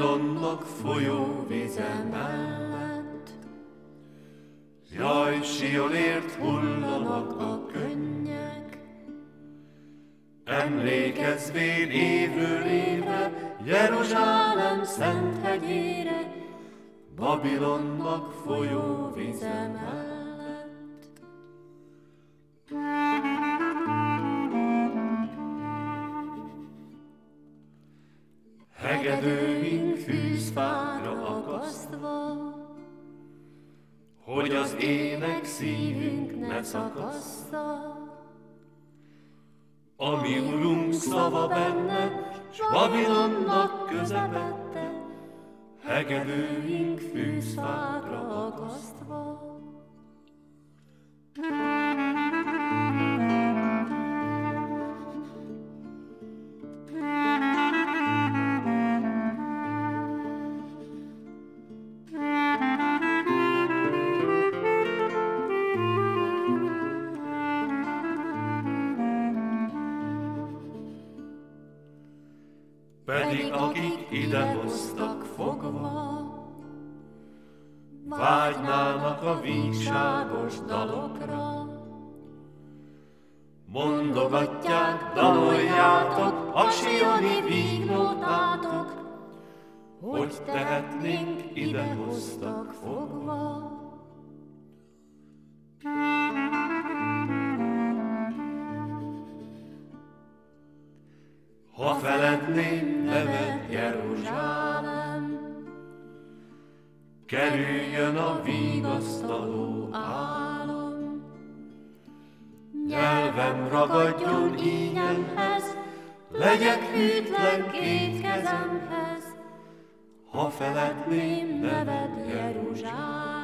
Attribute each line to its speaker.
Speaker 1: Babilonnak folyó vize mellett. Jaj, Sionért hullanak a könnyek, emlékezvén évről évre Jeruzsálem szent hegyére, Babilonnak folyó vize mellett. Hegedőink fűzfákra akasztva, hogy az ének szívünk ne szakassza. A mi Urunk szava benne, s Babilonnak közepette, hegedőink fűzfákra akasztva. Pedig akik idehoztak fogva, vágynának a vígságos dalokra. Mondogatják, daloljátok a sioni vígnótátok, hogy tehetnénk idehoztak fogva. Ha feledném neved Jeruzsálem, kerüljön a vigasztaló álom. Nyelvem ragadjon ínyemhez, legyek hűtlen két kezemhez, ha feledném neved Jeruzsálem.